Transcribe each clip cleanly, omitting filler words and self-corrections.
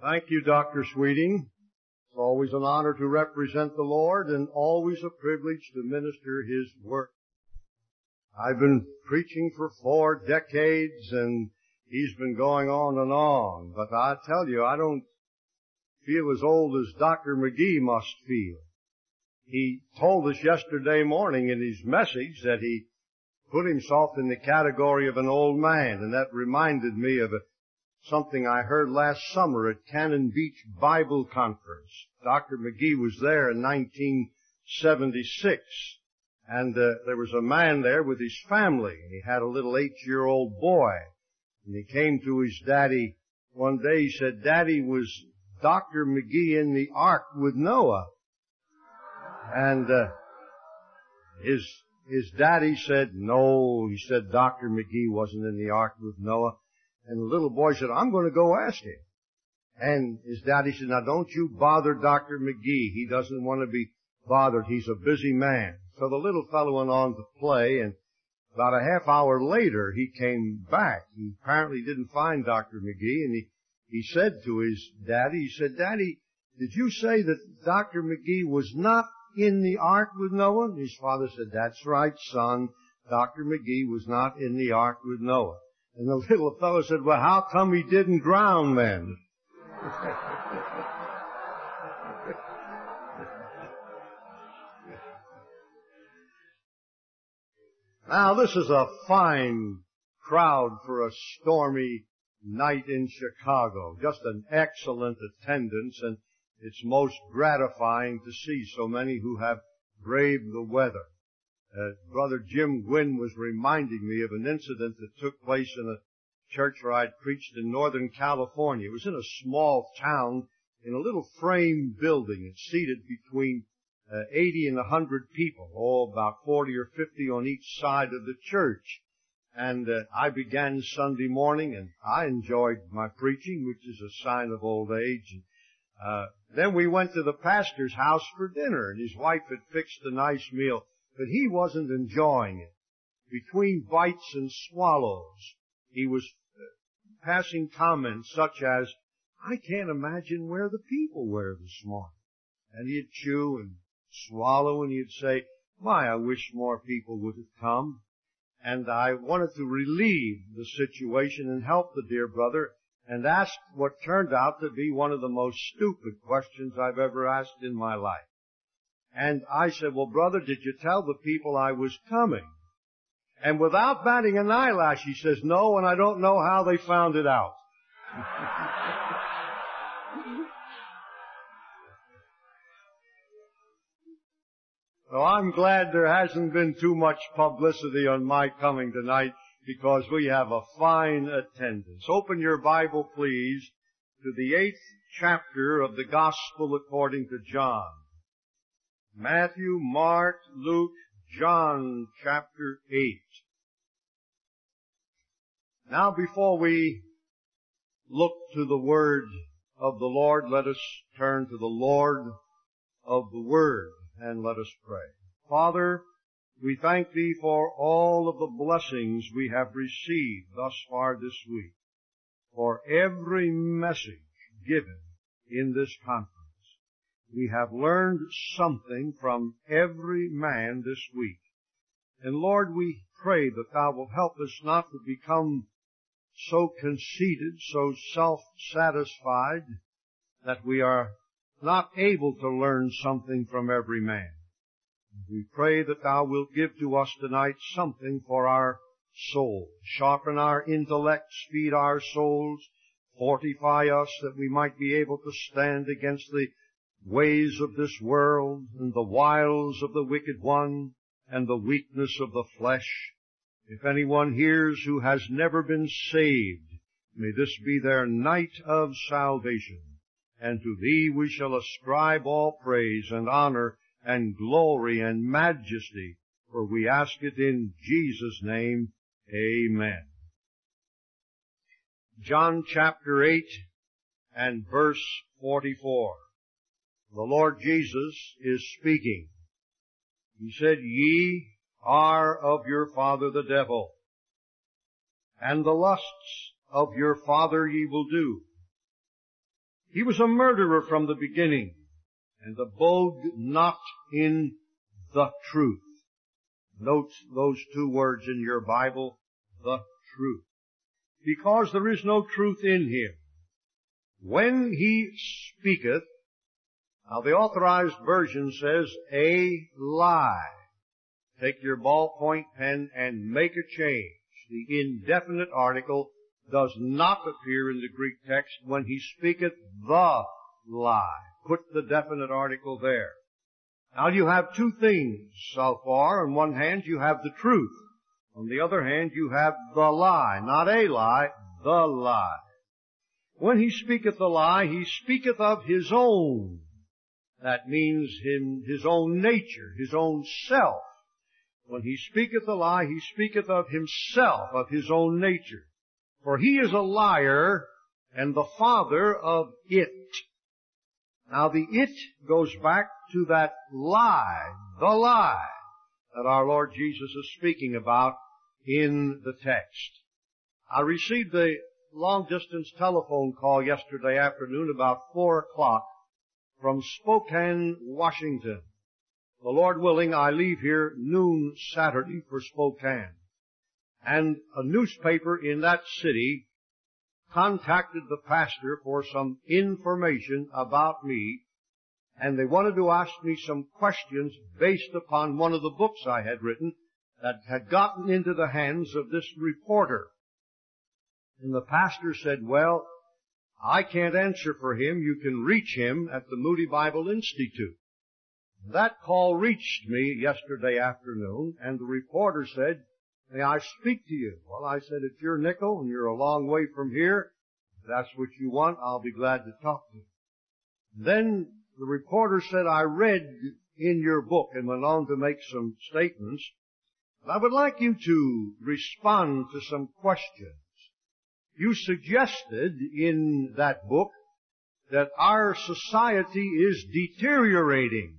Thank you, Dr. Sweeting. It's always an honor to represent the Lord and always a privilege to minister His Word. I've been preaching for 4 decades and He's been going on and on, but I tell you, I don't feel as old as Dr. McGee must feel. He told us yesterday morning in his message that he put himself in the category of an old man, and that reminded me of something I heard last summer at Cannon Beach Bible Conference. Dr. McGee was there in 1976, and there was a man there with his family, and he had a little 8-year-old boy. And he came to his daddy one day. He said, "Daddy, was Dr. McGee in the ark with Noah?" And his daddy said, "No." He said, "Dr. McGee wasn't in the ark with Noah." And the little boy said, "I'm going to go ask him." And his daddy said, "Now don't you bother Dr. McGee. He doesn't want to be bothered. He's a busy man." So the little fellow went on to play, and about a half hour later he came back. He apparently didn't find Dr. McGee, and he said to his daddy, he said, "Daddy, did you say that Dr. McGee was not in the ark with Noah?" And his father said, "That's right, son. Dr. McGee was not in the ark with Noah." And the little fellow said, "Well, how come he didn't drown then?" Now, this is a fine crowd for a stormy night in Chicago. Just an excellent attendance, and it's most gratifying to see so many who have braved the weather. Brother Jim Gwynn was reminding me of an incident that took place in a church where I'd preached in Northern California. It was in a small town in a little frame building. It seated between 80 and 100 people, about 40 or 50 on each side of the church. And I began Sunday morning, and I enjoyed my preaching, which is a sign of old age. Then we went to the pastor's house for dinner, and his wife had fixed a nice meal, but he wasn't enjoying it. Between bites and swallows, he was passing comments such as, "I can't imagine where the people were this morning." And he'd chew and swallow, and he'd say, "My, I wish more people would have come." And I wanted to relieve the situation and help the dear brother, and asked what turned out to be one of the most stupid questions I've ever asked in my life. And I said, "Well, brother, did you tell the people I was coming?" And without batting an eyelash, he says, "No, and I don't know how they found it out." So I'm glad there hasn't been too much publicity on my coming tonight, because we have a fine attendance. Open your Bible, please, to the 8th chapter of the Gospel according to John. Matthew, Mark, Luke, John, chapter 8. Now, before we look to the Word of the Lord, let us turn to the Lord of the Word, and let us pray. Father, we thank Thee for all of the blessings we have received thus far this week, for every message given in this conference. We have learned something from every man this week. And Lord, we pray that Thou will help us not to become so conceited, so self-satisfied, that we are not able to learn something from every man. We pray that Thou wilt give to us tonight something for our soul. Sharpen our intellects, feed our souls, fortify us that we might be able to stand against the ways of this world and the wiles of the wicked one and the weakness of the flesh. If anyone hears who has never been saved, may this be their night of salvation. And to Thee we shall ascribe all praise and honor and glory and majesty, for we ask it in Jesus' name. Amen. John chapter 8 and verse 44. The Lord Jesus is speaking. He said, "Ye are of your father the devil, and the lusts of your father ye will do. He was a murderer from the beginning, and abode not in the truth. Note those two words in your Bible, the truth. Because there is no truth in him. When he speaketh, now the Authorized Version says, a lie. Take your ballpoint pen and make a change. The indefinite article does not appear in the Greek text when he speaketh the lie. Put the definite article there. Now you have two things so far. On one hand, you have the truth. On the other hand, you have the lie. Not a lie, the lie. When he speaketh the lie, he speaketh of his own. That means his own nature, his own self. When he speaketh the lie, he speaketh of himself, of his own nature. For he is a liar and the father of it. Now the it goes back to that lie, the lie, that our Lord Jesus is speaking about in the text. I received a long-distance telephone call yesterday afternoon about 4 o'clock from Spokane, Washington. The Lord willing, I leave here noon Saturday for Spokane. And a newspaper in that city contacted the pastor for some information about me, and they wanted to ask me some questions based upon one of the books I had written that had gotten into the hands of this reporter. And the pastor said, well, I can't answer for him. You can reach him at the Moody Bible Institute. That call reached me yesterday afternoon, and the reporter said, may I speak to you? Well, I said, it's your nickel, and you're a long way from here. If that's what you want, I'll be glad to talk to you. Then the reporter said, I read in your book, and went on to make some statements. I would like you to respond to some questions. You suggested in that book that our society is deteriorating.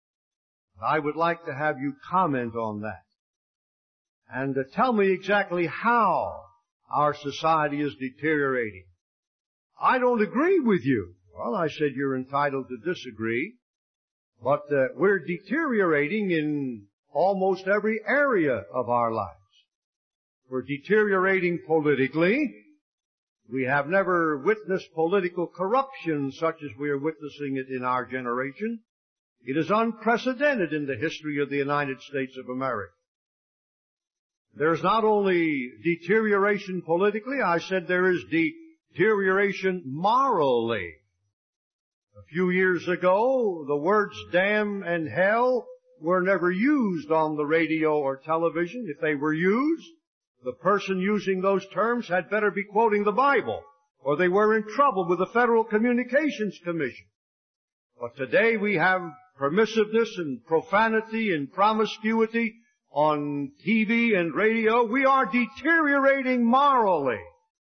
I would like to have you comment on that. And tell me exactly how our society is deteriorating. I don't agree with you. Well, I said you're entitled to disagree, but we're deteriorating in almost every area of our lives. We're deteriorating politically. We have never witnessed political corruption such as we are witnessing it in our generation. It is unprecedented in the history of the United States of America. There's not only deterioration politically, I said there is deterioration morally. A few years ago, the words damn and hell were never used on the radio or television. If they were used, the person using those terms had better be quoting the Bible, or they were in trouble with the Federal Communications Commission. But today we have permissiveness and profanity and promiscuity on TV and radio. We are deteriorating morally.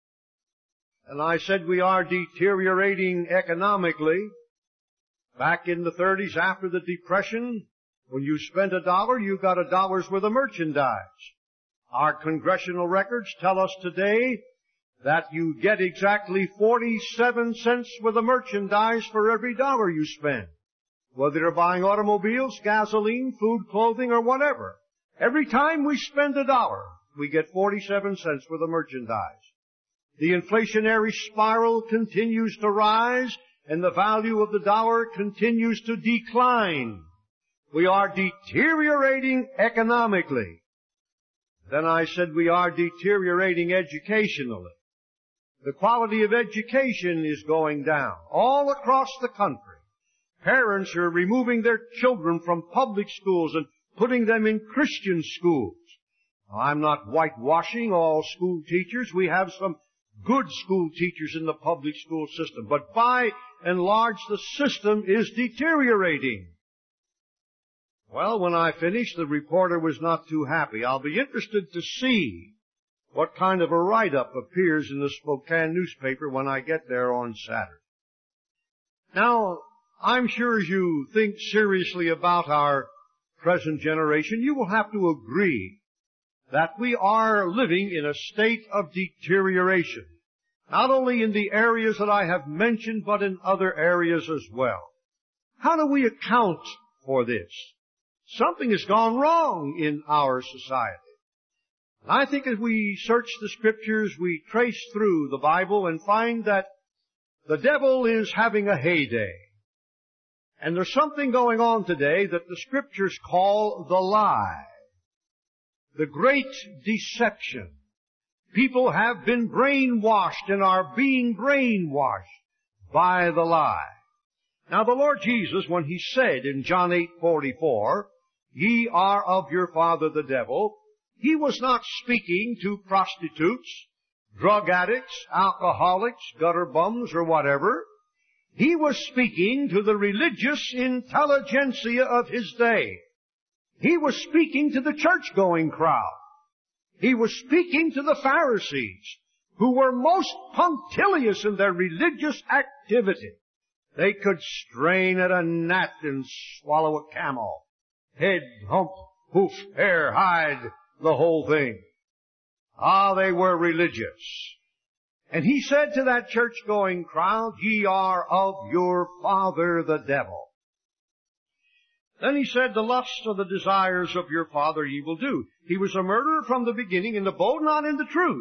And I said we are deteriorating economically. Back in the 30s, after the Depression, when you spent $1, you got $1's worth of merchandise. Our congressional records tell us today that you get exactly 47 cents worth of merchandise for every $1 you spend. Whether you're buying automobiles, gasoline, food, clothing, or whatever. Every time we spend $1, we get 47 cents worth of merchandise. The inflationary spiral continues to rise, and the value of the dollar continues to decline. We are deteriorating economically. Then I said we are deteriorating educationally. The quality of education is going down all across the country. Parents are removing their children from public schools and putting them in Christian schools. Now, I'm not whitewashing all school teachers. We have some good school teachers in the public school system. But by and large, the system is deteriorating. Well, when I finished, the reporter was not too happy. I'll be interested to see what kind of a write-up appears in the Spokane newspaper when I get there on Saturday. Now, I'm sure as you think seriously about our present generation, you will have to agree that we are living in a state of deterioration. Not only in the areas that I have mentioned, but in other areas as well. How do we account for this? Something has gone wrong in our society. I think as we search the Scriptures, we trace through the Bible and find that the devil is having a heyday. And there's something going on today that the Scriptures call the lie. The great deception. People have been brainwashed and are being brainwashed by the lie. Now the Lord Jesus, when He said in John 8:44, "Ye are of your father the devil," He was not speaking to prostitutes, drug addicts, alcoholics, gutter bums, or whatever. He was speaking to the religious intelligentsia of His day. He was speaking to the church-going crowd. He was speaking to the Pharisees, who were most punctilious in their religious activity. They could strain at a gnat and swallow a camel. Head, hump, hoof, hair, hide, the whole thing. They were religious. And He said to that church-going crowd, "Ye are of your father the devil." Then He said, "The lusts of the desires of your father ye will do." He was a murderer from the beginning and abode not in the truth.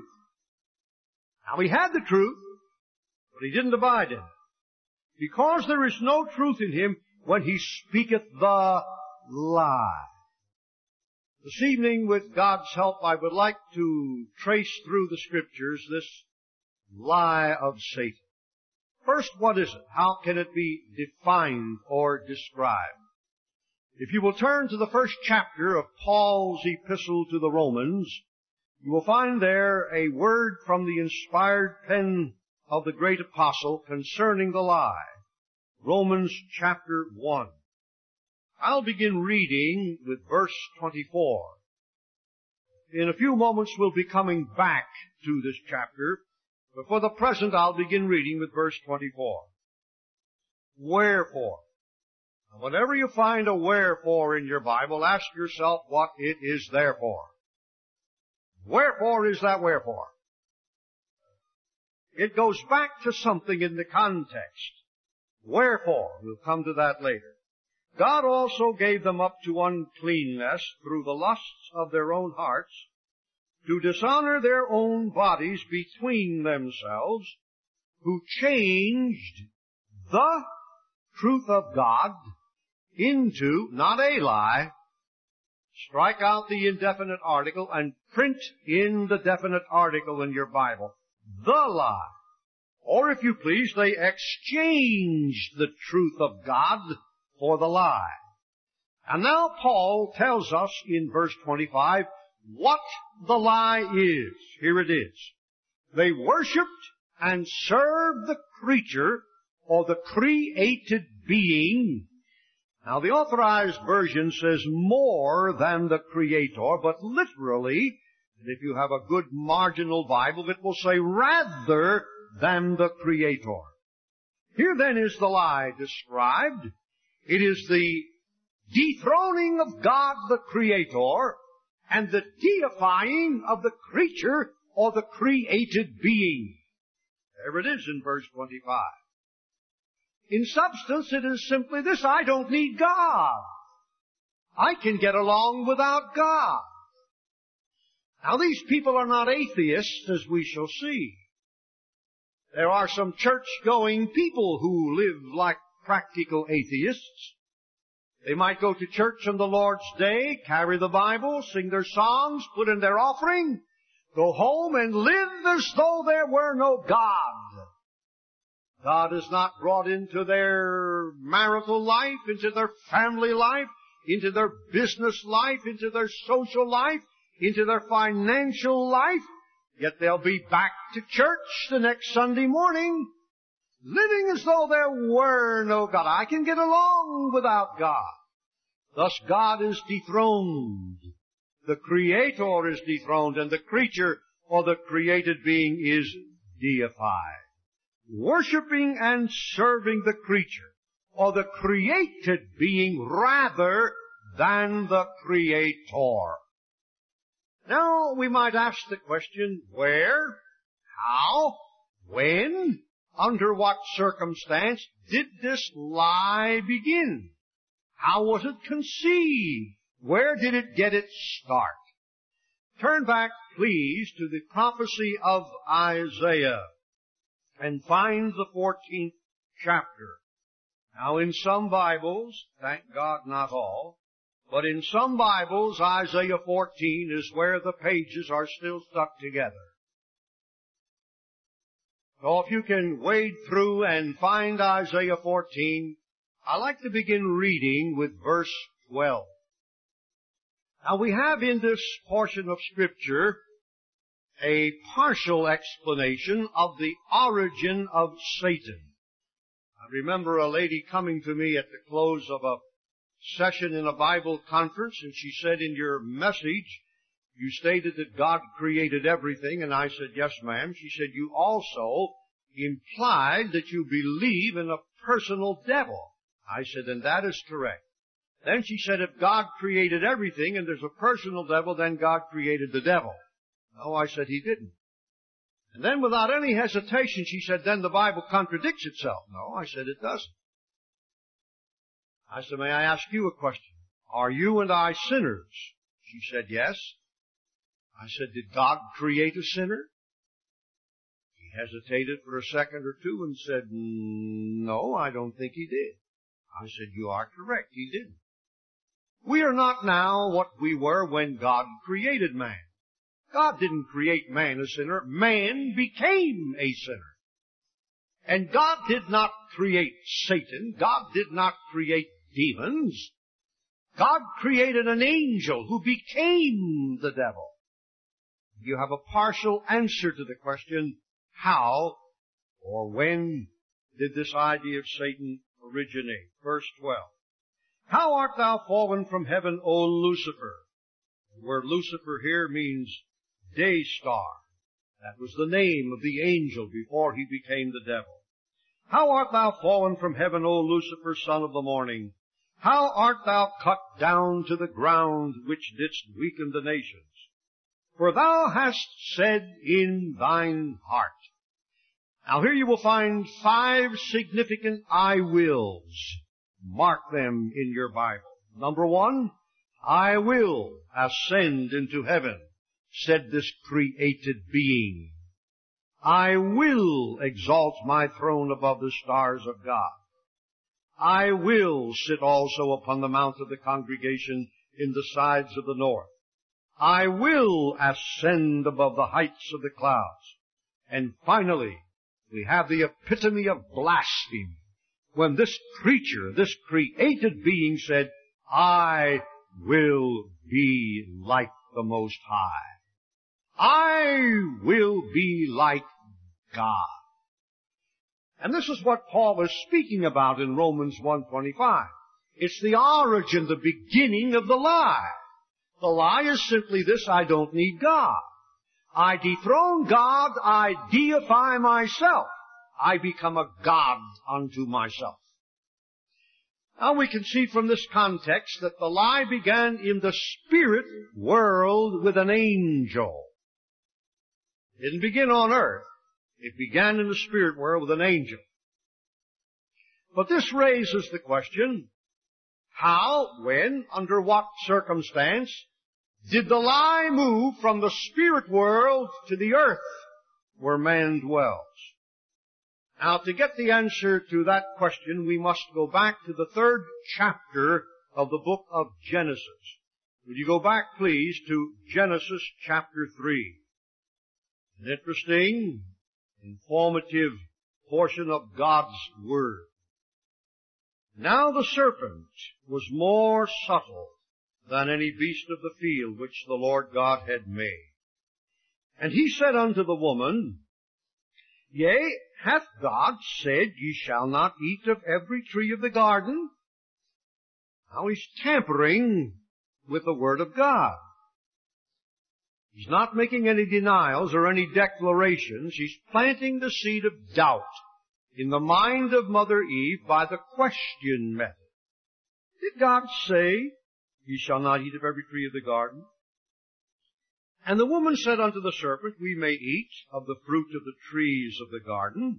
Now He had the truth, but He didn't abide in it. Because there is no truth in Him when He speaketh the lie. This evening, with God's help, I would like to trace through the Scriptures this lie of Satan. First, what is it? How can it be defined or described? If you will turn to the first chapter of Paul's epistle to the Romans, you will find there a word from the inspired pen of the great apostle concerning the lie. Romans chapter 1. I'll begin reading with verse 24. In a few moments we'll be coming back to this chapter, but for the present I'll begin reading with verse 24. Wherefore. Now, whenever you find a wherefore in your Bible, ask yourself what it is there for. Wherefore is that wherefore? It goes back to something in the context. Wherefore, we'll come to that later. God also gave them up to uncleanness through the lusts of their own hearts, to dishonor their own bodies between themselves, who changed the truth of God into, not a lie, strike out the indefinite article and print in the definite article in your Bible, the lie. Or if you please, they exchanged the truth of God for the lie. And now Paul tells us in verse 25 what the lie is. Here it is. They worshipped and served the creature or the created being. Now the Authorized Version says more than the Creator, but literally, and if you have a good marginal Bible, it will say rather than the Creator. Here then is the lie described. It is the dethroning of God the Creator and the deifying of the creature or the created being. There it is in verse 25. In substance, it is simply this: I don't need God. I can get along without God. Now, these people are not atheists, as we shall see. There are some church-going people who live like practical atheists. They might go to church on the Lord's Day, carry the Bible, sing their songs, put in their offering, go home and live as though there were no God. God is not brought into their marital life, into their family life, into their business life, into their social life, into their financial life. Yet they'll be back to church the next Sunday morning, living as though there were no God. I can get along without God. Thus God is dethroned. The Creator is dethroned, and the creature or the created being is deified. Worshipping and serving the creature or the created being rather than the Creator. Now we might ask the question, where, how, When, under what circumstance did this lie begin? How was it conceived? Where did it get its start? Turn back, please, to the prophecy of Isaiah and find the 14th chapter. Now, in some Bibles, thank God not all, but in some Bibles, Isaiah 14 is where the pages are still stuck together. So if you can wade through and find Isaiah 14, I like to begin reading with verse 12. Now we have in this portion of Scripture a partial explanation of the origin of Satan. I remember a lady coming to me at the close of a session in a Bible conference, and she said, in your message, you stated that God created everything, and I said, yes, ma'am. She said, you also implied that you believe in a personal devil. I said, and that is correct. Then she said, if God created everything and there's a personal devil, then God created the devil. No, I said, He didn't. And then without any hesitation, she said, then the Bible contradicts itself. No, I said, it doesn't. I said, may I ask you a question? Are you and I sinners? She said, yes. I said, did God create a sinner? He hesitated for a second or two and said, no, I don't think He did. I said, you are correct, He didn't. We are not now what we were when God created man. God didn't create man a sinner. Man became a sinner. And God did not create Satan. God did not create demons. God created an angel who became the devil. You have a partial answer to the question, how or when did this idea of Satan originate? Verse 12. How art thou fallen from heaven, O Lucifer? The word Lucifer here means day star. That was the name of the angel before he became the devil. How art thou fallen from heaven, O Lucifer, son of the morning? How art thou cut down to the ground, which didst weaken the nations? For thou hast said in thine heart. Now here you will find 5 significant I wills. Mark them in your Bible. Number 1, I will ascend into heaven, said this created being. I will exalt my throne above the stars of God. I will sit also upon the mount of the congregation in the sides of the north. I will ascend above the heights of the clouds. And finally, we have the epitome of blasphemy, when this creature, this created being said, I will be like the Most High. I will be like God. And this is what Paul is speaking about in Romans 1:25. It's the origin, the beginning of the lie. The lie is simply this: I don't need God. I dethrone God, I deify myself. I become a god unto myself. Now we can see from this context that the lie began in the spirit world with an angel. It didn't begin on earth. It began in the spirit world with an angel. But this raises the question, how, when, under what circumstance did the lie move from the spirit world to the earth where man dwells? Now, to get the answer to that question, we must go back to the 3rd chapter of the book of Genesis. Will you go back, please, to Genesis chapter 3? An interesting, informative portion of God's Word. Now the serpent was more subtle than any beast of the field which the Lord God had made. And he said unto the woman, Yea, hath God said, Ye shall not eat of every tree of the garden? Now he's tampering with the Word of God. He's not making any denials or any declarations. He's planting the seed of doubt in the mind of Mother Eve by the question method. Did God say, Ye shall not eat of every tree of the garden? And the woman said unto the serpent, We may eat of the fruit of the trees of the garden,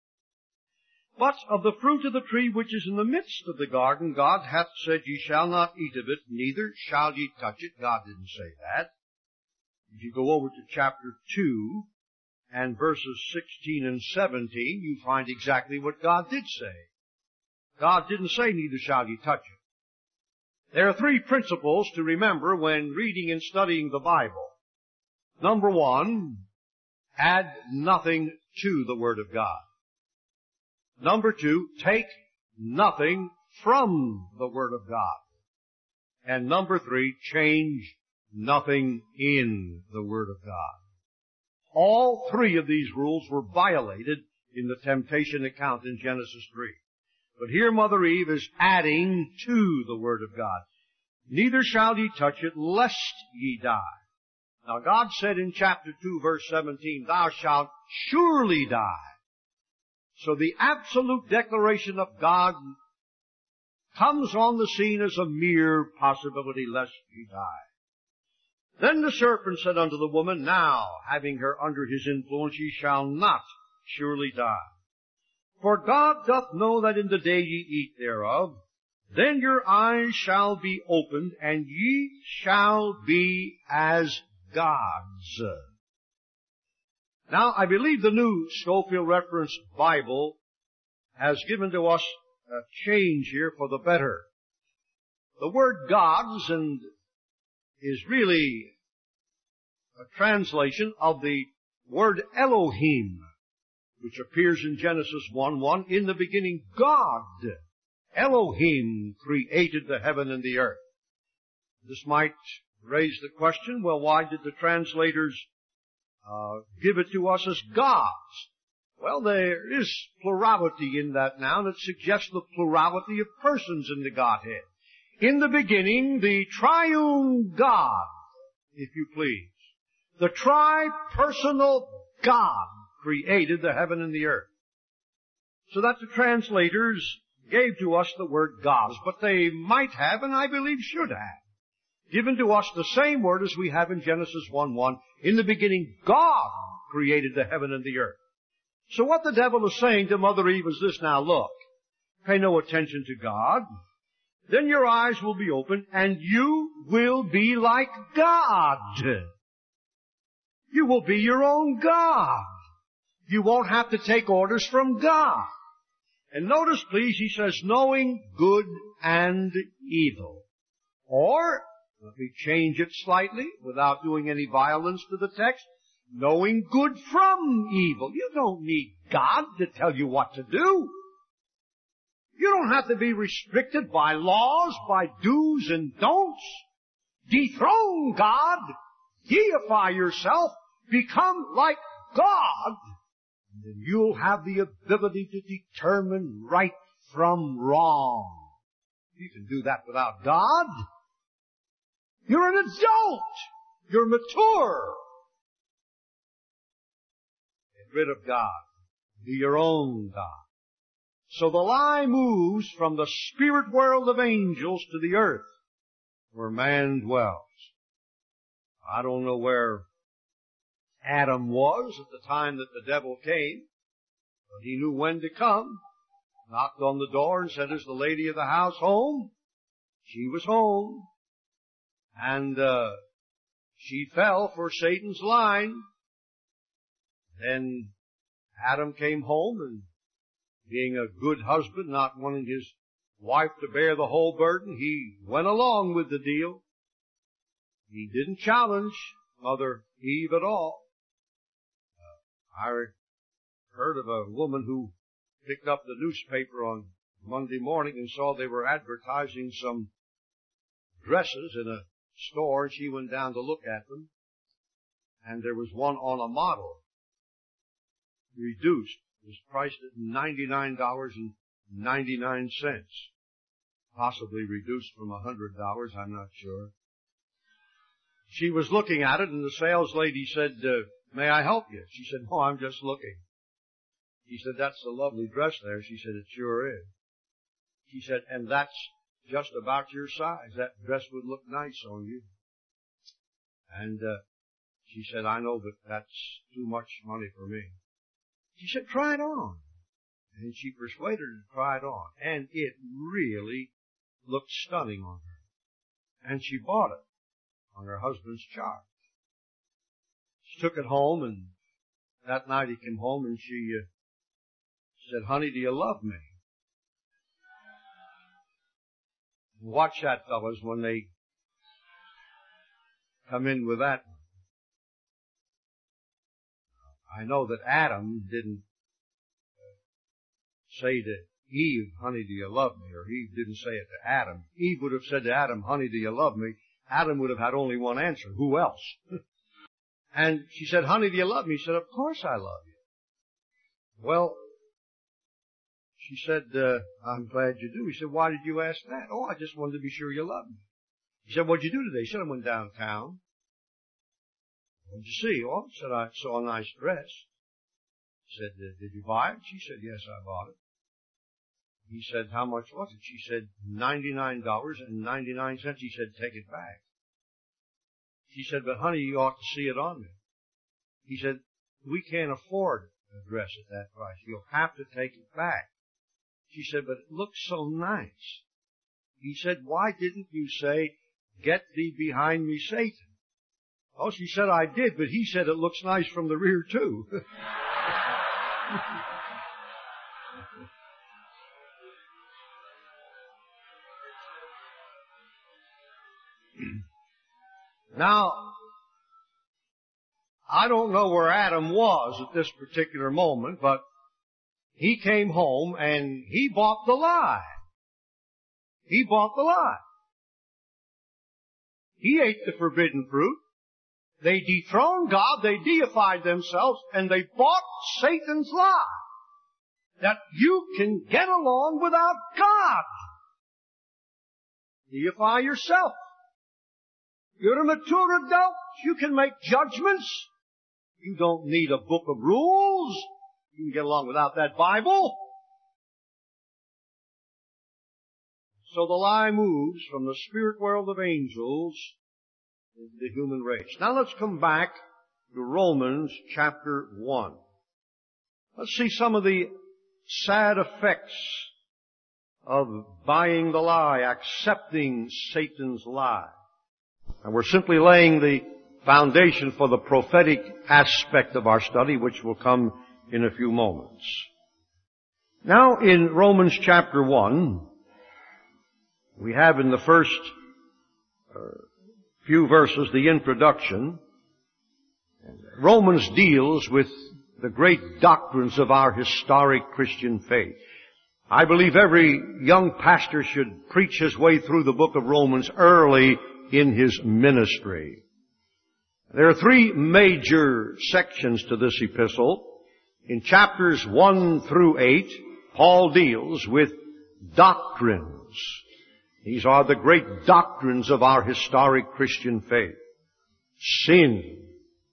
but of the fruit of the tree which is in the midst of the garden, God hath said, Ye shall not eat of it, neither shall ye touch it. God didn't say that. If you go over to chapter 2 and verses 16 and 17, you find exactly what God did say. God didn't say, Neither shall ye touch it. There are three principles to remember when reading and studying the Bible. Number one, add nothing to the Word of God. Number two, take nothing from the Word of God. And number three, change nothing in the Word of God. All three of these rules were violated in the temptation account in Genesis 3. But here Mother Eve is adding to the Word of God. Neither shall ye touch it, lest ye die. Now God said in chapter 2, verse 17, Thou shalt surely die. So the absolute declaration of God comes on the scene as a mere possibility, lest ye die. Then the serpent said unto the woman, Now, having her under his influence, ye shall not surely die. For God doth know that in the day ye eat thereof, then your eyes shall be opened, and ye shall be as gods. Now, I believe the New Scofield Reference Bible has given to us a change here for the better. The word gods is really a translation of the word Elohim, which appears in Genesis 1:1. In the beginning, God, Elohim, created the heaven and the earth. This might raise the question, well, why did the translators give it to us as gods? Well, there is plurality in that noun that suggests the plurality of persons in the Godhead. In the beginning, the triune God, if you please, the tri-personal God created the heaven and the earth. So that the translators gave to us the word gods, but they might have, and I believe should have, given to us the same word as we have in Genesis 1:1. In the beginning, God created the heaven and the earth. So what the devil is saying to Mother Eve is this: now look, pay no attention to God, then your eyes will be opened, and you will be like God. You will be your own God. You won't have to take orders from God. And notice, please, he says, knowing good and evil. Or, let me change it slightly without doing any violence to the text, knowing good from evil. You don't need God to tell you what to do. You don't have to be restricted by laws, by do's and don'ts. Dethrone God, deify yourself, become like God, and then you'll have the ability to determine right from wrong. You can do that without God. You're an adult. You're mature. Get rid of God. Be your own God. So the lie moves from the spirit world of angels to the earth where man dwells. I don't know where Adam was at the time that the devil came, but he knew when to come. Knocked on the door and said, Is the lady of the house home? She was home. And she fell for Satan's line. Then Adam came home, and being a good husband, not wanting his wife to bear the whole burden, he went along with the deal. He didn't challenge Mother Eve at all. I heard of a woman who picked up the newspaper on Monday morning and saw they were advertising some dresses in a store, and she went down to look at them, and there was one on a model, reduced. It was priced at $99.99, possibly reduced from $100, I'm not sure. She was looking at it, and the sales lady said, May I help you? She said, No, I'm just looking. He said, That's a lovely dress there. She said, It sure is. She said, And that's just about your size. That dress would look nice on you. And She said, I know, but that's too much money for me. She said, try it on. And she persuaded her to try it on. And it really looked stunning on her. And she bought it on her husband's charge. She took it home, and that night he came home and she said, honey, do you love me? Watch that, fellas, when they come in with that one. I know that Adam didn't say to Eve, honey, do you love me? Or Eve didn't say it to Adam. Eve would have said to Adam, honey, do you love me? Adam would have had only one answer. Who else? And she said, honey, do you love me? He said, of course I love you. Well, she said, I'm glad you do. He said, why did you ask that? Oh, I just wanted to be sure you loved me. He said, what'd you do today? He said, I went downtown. What'd you see? Oh, he said, I saw a nice dress. He said, did you buy it? She said, yes, I bought it. He said, how much was it? She said, $99.99. He said, take it back. She said, but honey, you ought to see it on me. He said, we can't afford a dress at that price. You'll have to take it back. She said, but it looks so nice. He said, why didn't you say, get thee behind me, Satan? Oh, she said, I did, but he said it looks nice from the rear too. Now, I don't know where Adam was at this particular moment, but he came home and he bought the lie. He bought the lie. He ate the forbidden fruit. They dethroned God, they deified themselves, and they bought Satan's lie. That you can get along without God. Deify yourself. You're a mature adult. You can make judgments. You don't need a book of rules. You can get along without that Bible. So the lie moves from the spirit world of angels into the human race. Now let's come back to Romans chapter 1. Let's see some of the sad effects of buying the lie, accepting Satan's lie. And we're simply laying the foundation for the prophetic aspect of our study, which will come in a few moments. Now in Romans chapter 1, we have in the first few verses the introduction. Romans deals with the great doctrines of our historic Christian faith. I believe every young pastor should preach his way through the book of Romans early in his ministry. There are three major sections to this epistle. In chapters 1 through 8, Paul deals with doctrines. These are the great doctrines of our historic Christian faith. Sin,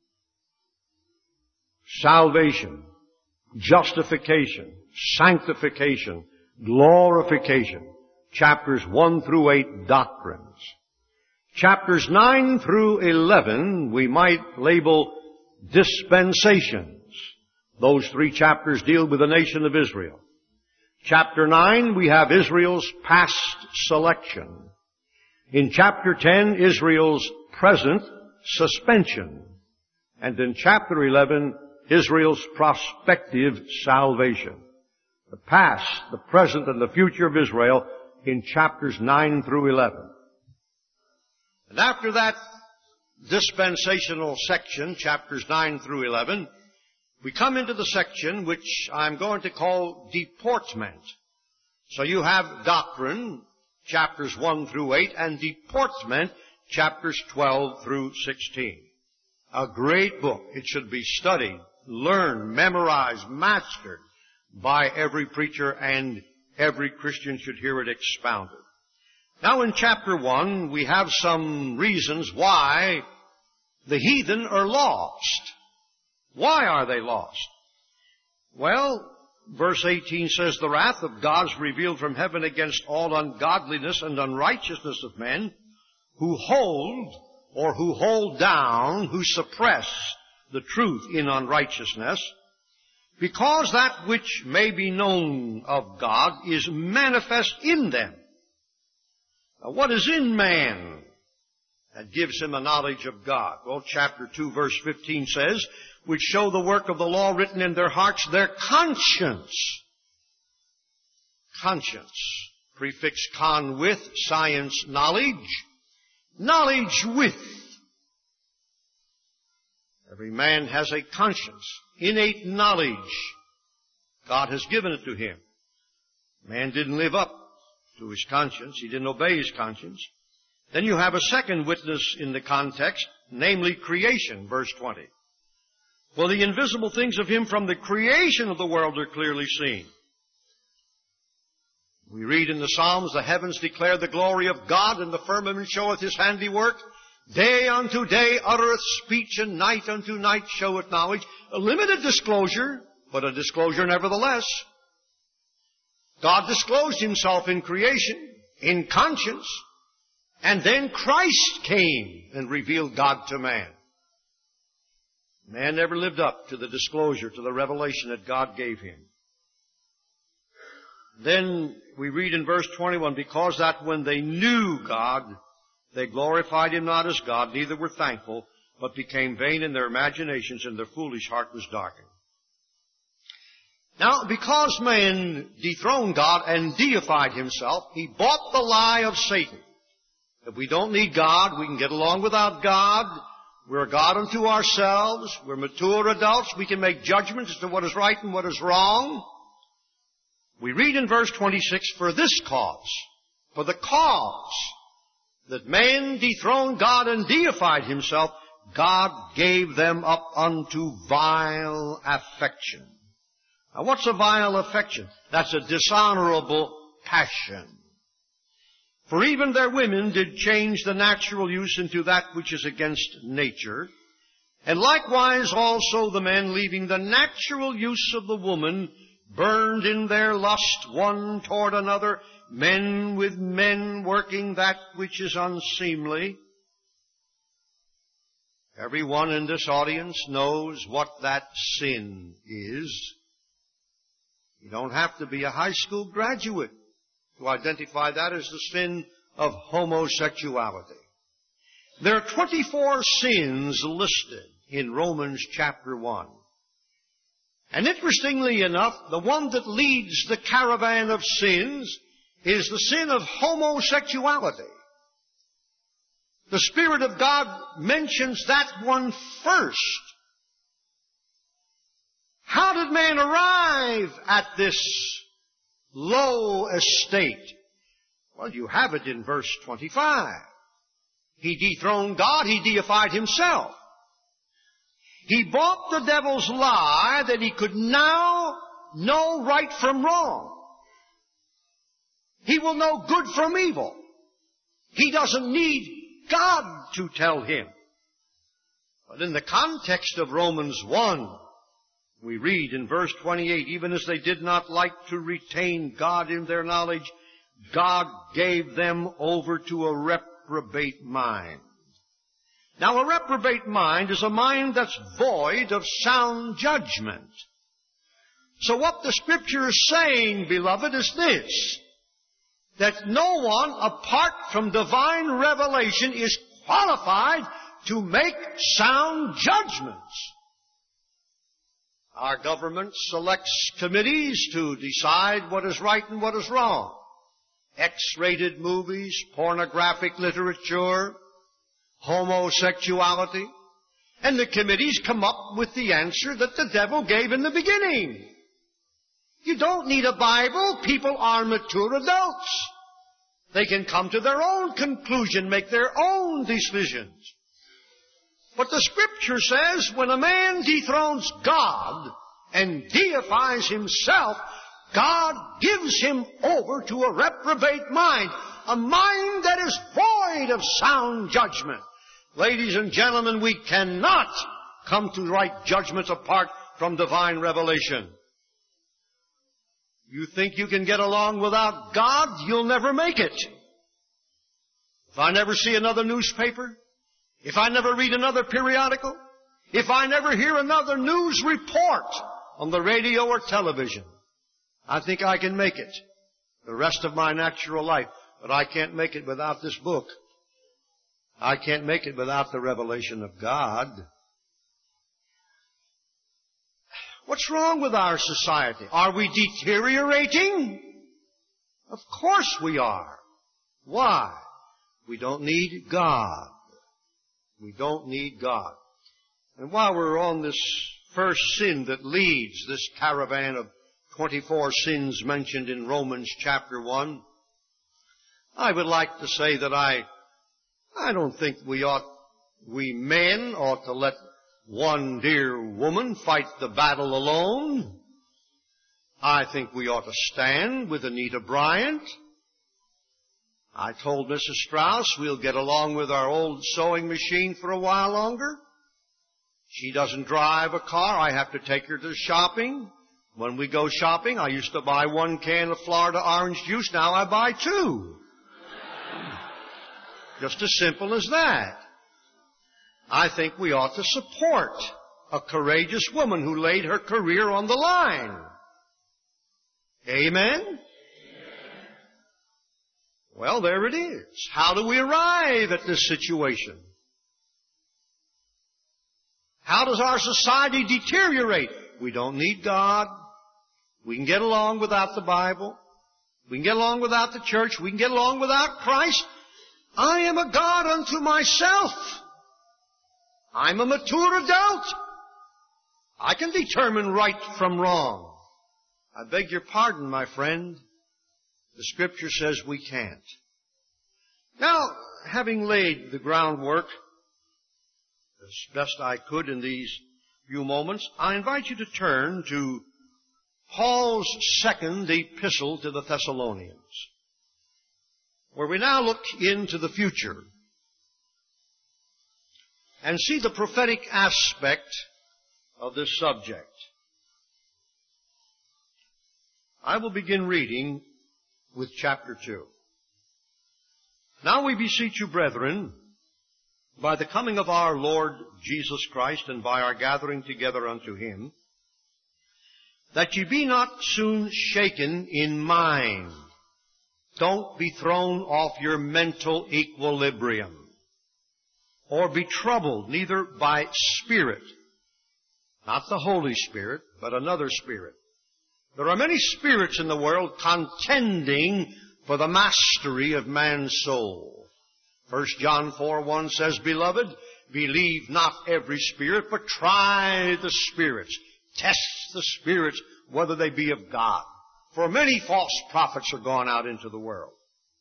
salvation, justification, sanctification, glorification. Chapters 1 through 8, doctrines. Chapters 9 through 11, we might label dispensations. Those three chapters deal with the nation of Israel. Chapter 9, we have Israel's past selection. In chapter 10, Israel's present suspension. And in chapter 11, Israel's prospective salvation. The past, the present, and the future of Israel in chapters 9 through 11. And after that dispensational section, chapters 9 through 11, we come into the section which I'm going to call deportment. So you have doctrine, chapters 1 through 8, and deportment, chapters 12 through 16. A great book. It should be studied, learned, memorized, mastered by every preacher, and every Christian should hear it expounded. Now in chapter 1, we have some reasons why the heathen are lost. Why are they lost? Well, verse 18 says, the wrath of God is revealed from heaven against all ungodliness and unrighteousness of men who hold or who hold down, who suppress the truth in unrighteousness, because that which may be known of God is manifest in them. Now, what is in man that gives him a knowledge of God? Well, chapter 2, verse 15 says, which show the work of the law written in their hearts, their conscience. Conscience. Prefix con with, science, knowledge. Knowledge with. Every man has a conscience, innate knowledge. God has given it to him. Man didn't live up to his conscience. He didn't obey his conscience. Then you have a second witness in the context, namely creation, verse 20. For the invisible things of him from the creation of the world are clearly seen. We read in the Psalms, the heavens declare the glory of God, and the firmament showeth his handiwork. Day unto day uttereth speech, and night unto night showeth knowledge. A limited disclosure, but a disclosure nevertheless. God disclosed himself in creation, in conscience, and then Christ came and revealed God to man. Man never lived up to the disclosure, to the revelation that God gave him. Then we read in verse 21, because that when they knew God, they glorified him not as God, neither were thankful, but became vain in their imaginations, and their foolish heart was darkened. Now, because man dethroned God and deified himself, he bought the lie of Satan. That we don't need God, we can get along without God, we're a God unto ourselves, we're mature adults, we can make judgments as to what is right and what is wrong. We read in verse 26, for this cause, for the cause that man dethroned God and deified himself, God gave them up unto vile affection. Now what's a vile affection? That's a dishonorable passion. For even their women did change the natural use into that which is against nature. And likewise also the men, leaving the natural use of the woman, burned in their lust one toward another, men with men working that which is unseemly. Everyone in this audience knows what that sin is. You don't have to be a high school graduate to identify that as the sin of homosexuality. There are 24 sins listed in Romans chapter 1. And interestingly enough, the one that leads the caravan of sins is the sin of homosexuality. The Spirit of God mentions that one first. How did man arrive at this low estate? Well, you have it in verse 25. He dethroned God, he deified himself. He bought the devil's lie that he could now know right from wrong. He will know good from evil. He doesn't need God to tell him. But in the context of Romans 1, we read in verse 28, even as they did not like to retain God in their knowledge, God gave them over to a reprobate mind. Now, a reprobate mind is a mind that's void of sound judgment. So what the Scripture is saying, beloved, is this, that no one, apart from divine revelation, is qualified to make sound judgments. Our government selects committees to decide what is right and what is wrong. X-rated movies, pornographic literature, homosexuality. And the committees come up with the answer that the devil gave in the beginning. You don't need a Bible. People are mature adults. They can come to their own conclusion, make their own decisions. But the Scripture says when a man dethrones God and deifies himself, God gives him over to a reprobate mind, a mind that is void of sound judgment. Ladies and gentlemen, we cannot come to right judgments apart from divine revelation. You think you can get along without God, you'll never make it. If I never see another newspaper, if I never read another periodical, if I never hear another news report on the radio or television, I think I can make it the rest of my natural life. But I can't make it without this book. I can't make it without the revelation of God. What's wrong with our society? Are we deteriorating? Of course we are. Why? We don't need God. We don't need God. And while we're on this first sin that leads this caravan of 24 sins mentioned in Romans chapter 1, I would like to say that I don't think we men ought to let one dear woman fight the battle alone. I think we ought to stand with Anita Bryant. I told Mrs. Strauss we'll get along with our old sewing machine for a while longer. She doesn't drive a car. I have to take her to shopping. When we go shopping, I used to buy 1 can of Florida orange juice. Now I buy 2. Just as simple as that. I think we ought to support a courageous woman who laid her career on the line. Amen? Well, there it is. How do we arrive at this situation? How does our society deteriorate? We don't need God. We can get along without the Bible. We can get along without the church. We can get along without Christ. I am a God unto myself. I'm a mature adult. I can determine right from wrong. I beg your pardon, my friend. The Scripture says we can't. Now, having laid the groundwork as best I could in these few moments, I invite you to turn to Paul's second epistle to the Thessalonians, where we now look into the future and see the prophetic aspect of this subject. I will begin reading with chapter 2. Now we beseech you, brethren, by the coming of our Lord Jesus Christ and by our gathering together unto Him, that ye be not soon shaken in mind. Don't be thrown off your mental equilibrium, or be troubled neither by spirit, not the Holy Spirit, but another spirit. There are many spirits in the world contending for the mastery of man's soul. 1 John 4:1 says, Beloved, believe not every spirit, but try the spirits. Test the spirits whether they be of God. For many false prophets are gone out into the world.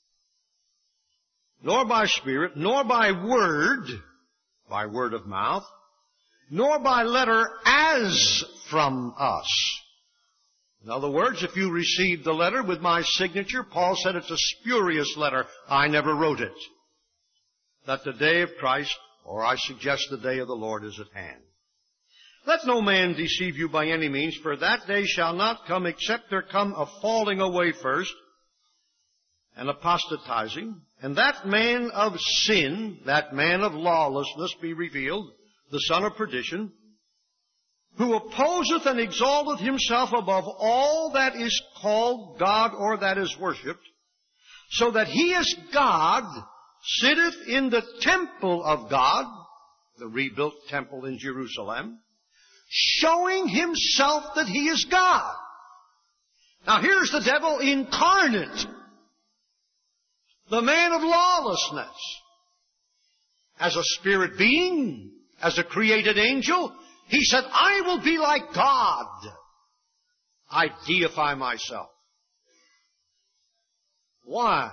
Nor by spirit, nor by word of mouth, nor by letter as from us. In other words, if you received the letter with my signature, Paul said it's a spurious letter. I never wrote it. That the day of Christ, or I suggest the day of the Lord, is at hand. Let no man deceive you by any means, for that day shall not come except there come a falling away first, and apostatizing, and that man of sin, that man of lawlessness be revealed, the son of perdition, who opposeth and exalteth himself above all that is called God or that is worshipped, so that he is God, sitteth in the temple of God, the rebuilt temple in Jerusalem, showing himself that he is God. Now here's the devil incarnate, the man of lawlessness. As a spirit being, as a created angel, he said, I will be like God. I deify myself. Why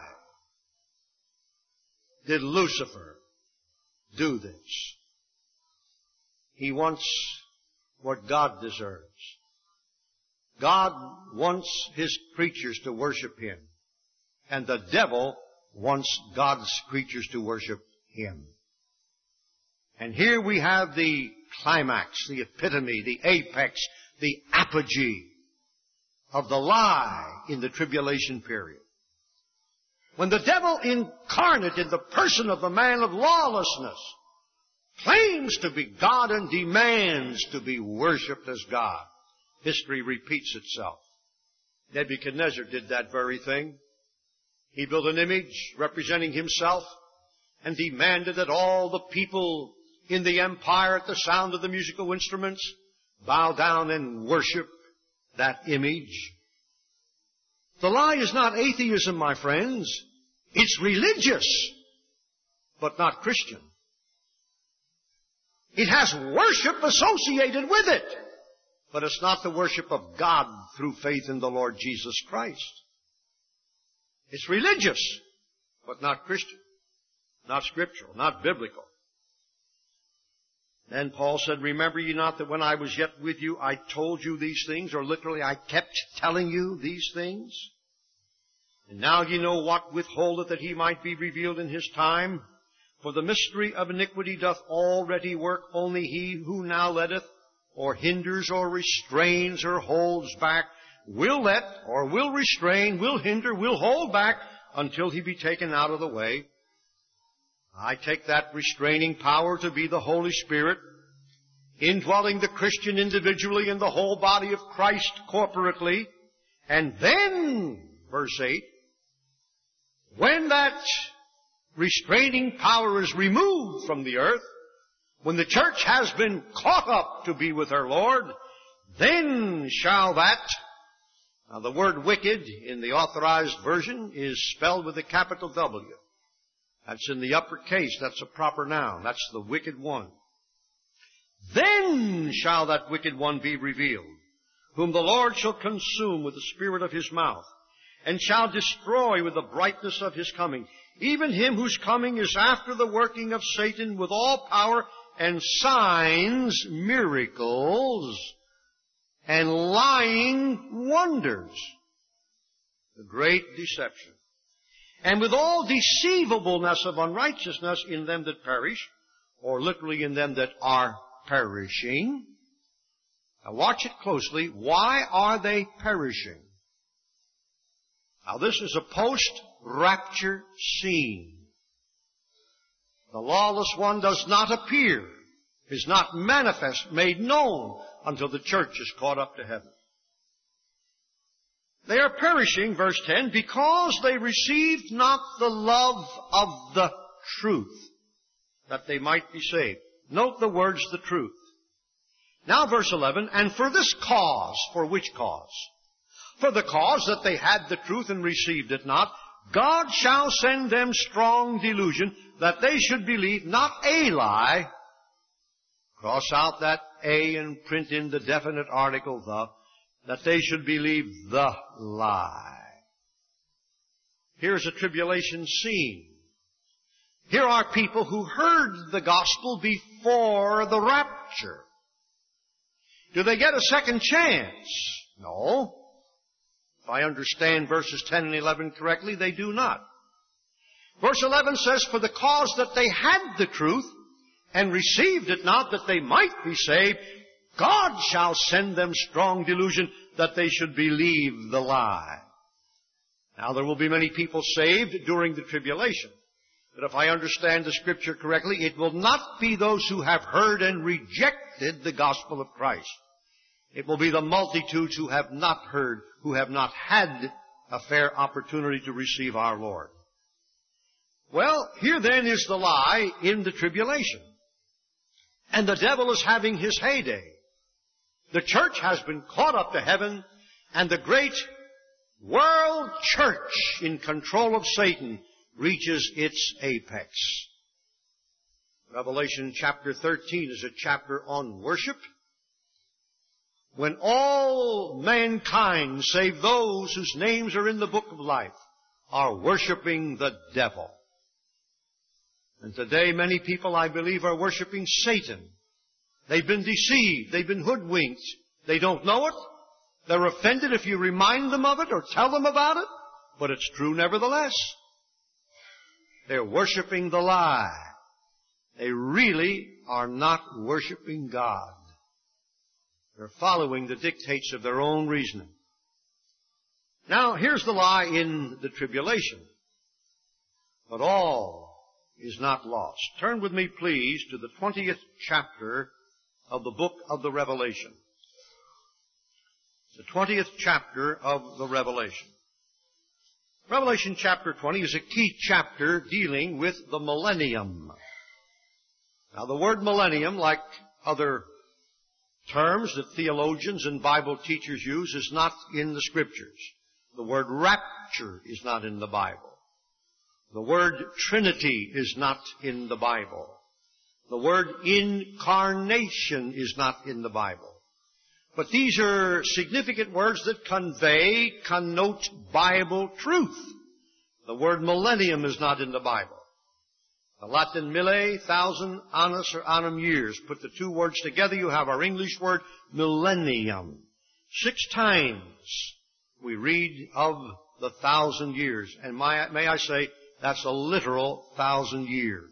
did Lucifer do this? He wants what God deserves. God wants His creatures to worship Him. And the devil wants God's creatures to worship Him. And here we have the climax, the epitome, the apex, the apogee of the lie in the tribulation period. When the devil incarnate in the person of the man of lawlessness claims to be God and demands to be worshipped as God. History repeats itself. Nebuchadnezzar did that very thing. He built an image representing himself and demanded that all the people in the empire at the sound of the musical instruments bow down and worship that image. The lie is not atheism, my friends. It's religious, but not Christian. It has worship associated with it, but it's not the worship of God through faith in the Lord Jesus Christ. It's religious, but not Christian, not scriptural, not biblical. Then Paul said, remember ye not that when I was yet with you, I told you these things, or literally I kept telling you these things? And now ye know what withholdeth that he might be revealed in his time. For the mystery of iniquity doth already work, only he who now letteth, or hinders, or restrains, or holds back, will let, or will restrain, will hinder, will hold back, until he be taken out of the way. I take that restraining power to be the Holy Spirit, indwelling the Christian individually and the whole body of Christ corporately. And then, verse 8, when that restraining power is removed from the earth, when the church has been caught up to be with her Lord, then shall that, now the word wicked in the authorized version is spelled with a capital W. That's in the uppercase. That's a proper noun. That's the wicked one. Then shall that wicked one be revealed, whom the Lord shall consume with the spirit of his mouth, and shall destroy with the brightness of his coming, even him whose coming is after the working of Satan with all power and signs, miracles, and lying wonders. The great deception. And with all deceivableness of unrighteousness in them that perish, or literally in them that are perishing. Now watch it closely. Why are they perishing? Now this is a post-rapture scene. The lawless one does not appear, is not manifest, made known, until the church is caught up to heaven. They are perishing, verse 10, because they received not the love of the truth, that they might be saved. Note the words, the truth. Now verse 11, and for this cause, for which cause? For the cause that they had the truth and received it not, God shall send them strong delusion, that they should believe not a lie. Cross out that a and print in the definite article the, that they should believe the lie. Here's a tribulation scene. Here are people who heard the gospel before the rapture. Do they get a second chance? No. If I understand verses 10 and 11 correctly, they do not. Verse 11 says, for the cause that they had the truth and received it not, that they might be saved, God shall send them strong delusion, that they should believe the lie. Now there will be many people saved during the tribulation. But if I understand the scripture correctly, it will not be those who have heard and rejected the gospel of Christ. It will be the multitudes who have not heard, who have not had a fair opportunity to receive our Lord. Well, here then is the lie in the tribulation. And the devil is having his heyday. The church has been caught up to heaven, and the great world church in control of Satan reaches its apex. Revelation chapter 13 is a chapter on worship. When all mankind, save those whose names are in the book of life, are worshiping the devil. And today many people, I believe, are worshiping Satan. They've been deceived. They've been hoodwinked. They don't know it. They're offended if you remind them of it or tell them about it. But it's true nevertheless. They're worshiping the lie. They really are not worshiping God. They're following the dictates of their own reasoning. Now, here's the lie in the tribulation. But all is not lost. Turn with me, please, to the 20th chapter of the book of the Revelation. The 20th chapter of the Revelation. Revelation chapter 20 is a key chapter dealing with the millennium. Now, the word millennium, like other terms that theologians and Bible teachers use, is not in the Scriptures. The word rapture is not in the Bible. The word Trinity is not in the Bible. The word incarnation is not in the Bible. But these are significant words that connote Bible truth. The word millennium is not in the Bible. The Latin mille, thousand, annus or annum, years. Put the two words together, you have our English word millennium. 6 times we read of the 1,000 years. And may I say, that's a literal 1,000 years.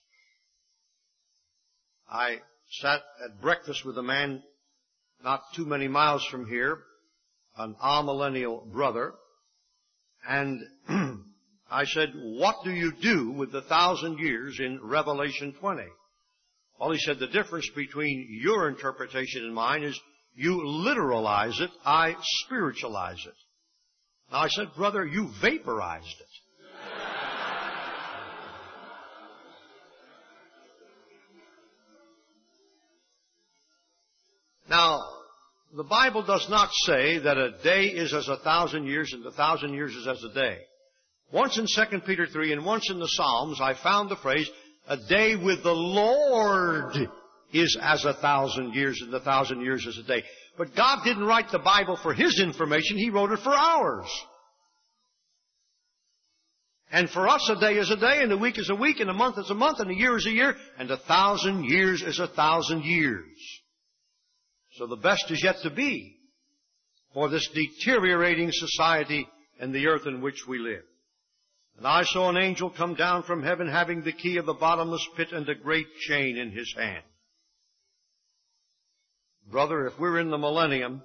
I sat at breakfast with a man not too many miles from here, an amillennial brother, and I said, what do you do with the 1,000 years in Revelation 20? Well, he said, the difference between your interpretation and mine is you literalize it, I spiritualize it. Now I said, brother, you vaporized it. Now, the Bible does not say that a day is as 1,000 years and 1,000 years is as a day. Once in 2 Peter 3 and once in the Psalms, I found the phrase, a day with the Lord is as 1,000 years and 1,000 years is a day. But God didn't write the Bible for His information, He wrote it for ours. And for us, a day is a day, and a week is a week, and a month is a month, and a year is a year, and 1,000 years is 1,000 years. So the best is yet to be for this deteriorating society and the earth in which we live. And I saw an angel come down from heaven having the key of the bottomless pit and a great chain in his hand. Brother, if we're in the millennium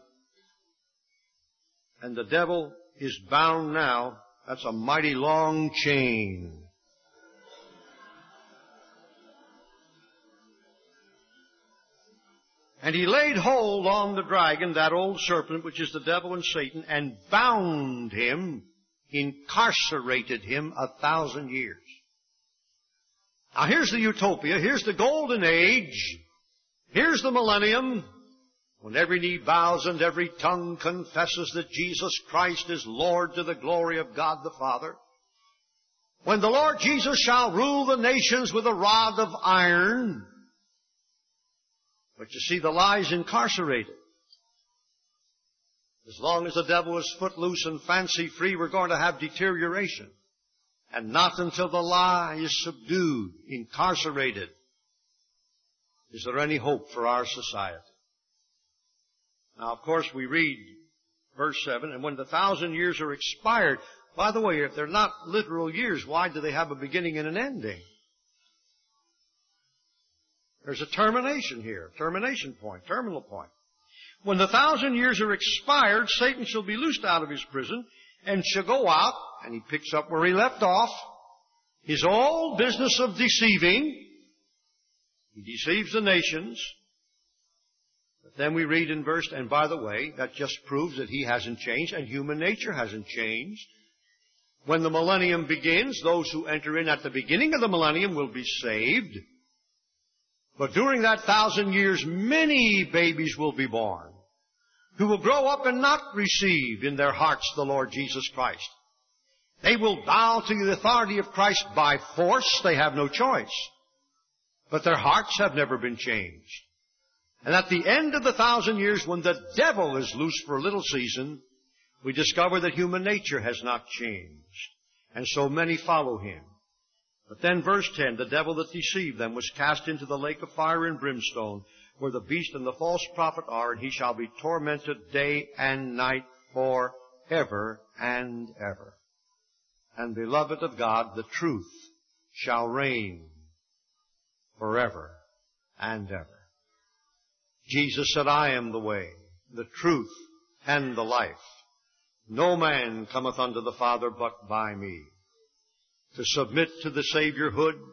and the devil is bound now, that's a mighty long chain. And he laid hold on the dragon, that old serpent, which is the devil and Satan, and bound him, incarcerated him 1,000 years. Now here's the utopia, here's the golden age, here's the millennium, when every knee bows and every tongue confesses that Jesus Christ is Lord to the glory of God the Father. When the Lord Jesus shall rule the nations with a rod of iron. But you see, the lie's incarcerated. As long as the devil is footloose and fancy-free, we're going to have deterioration. And not until the lie is subdued, incarcerated, is there any hope for our society. Now, of course, we read verse 7, and when the 1,000 years are expired, by the way, if they're not literal years, why do they have a beginning and an ending? There's a termination here, termination point, terminal point. When the 1,000 years are expired, Satan shall be loosed out of his prison and shall go out, and he picks up where he left off, his old business of deceiving. He deceives the nations. But then we read in verse, and by the way, that just proves that he hasn't changed and human nature hasn't changed. When the millennium begins, those who enter in at the beginning of the millennium will be saved. But during that 1,000 years, many babies will be born who will grow up and not receive in their hearts the Lord Jesus Christ. They will bow to the authority of Christ by force. They have no choice. But their hearts have never been changed. And at the end of the 1,000 years, when the devil is loose for a little season, we discover that human nature has not changed. And so many follow him. But then verse 10, the devil that deceived them was cast into the lake of fire and brimstone, where the beast and the false prophet are, and he shall be tormented day and night forever and ever. And beloved of God, the truth shall reign forever and ever. Jesus said, I am the way, the truth, and the life. No man cometh unto the Father but by me. To submit to the Saviorhood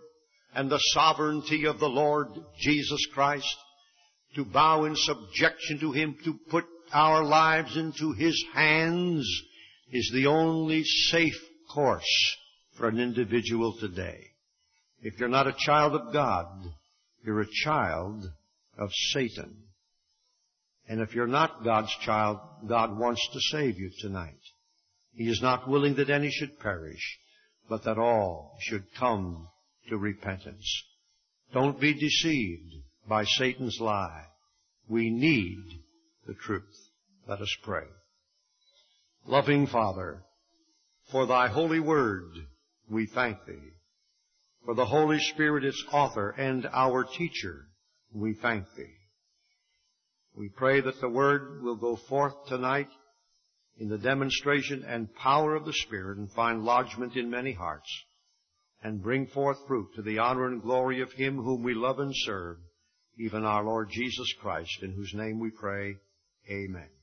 and the sovereignty of the Lord Jesus Christ, to bow in subjection to Him, to put our lives into His hands, is the only safe course for an individual today. If you're not a child of God, you're a child of Satan. And if you're not God's child, God wants to save you tonight. He is not willing that any should perish, but that all should come to repentance. Don't be deceived by Satan's lie. We need the truth. Let us pray. Loving Father, for Thy holy word we thank Thee. For the Holy Spirit, its author and our teacher, we thank Thee. We pray that the word will go forth tonight in the demonstration and power of the Spirit and find lodgment in many hearts and bring forth fruit to the honor and glory of Him whom we love and serve, even our Lord Jesus Christ, in whose name we pray. Amen.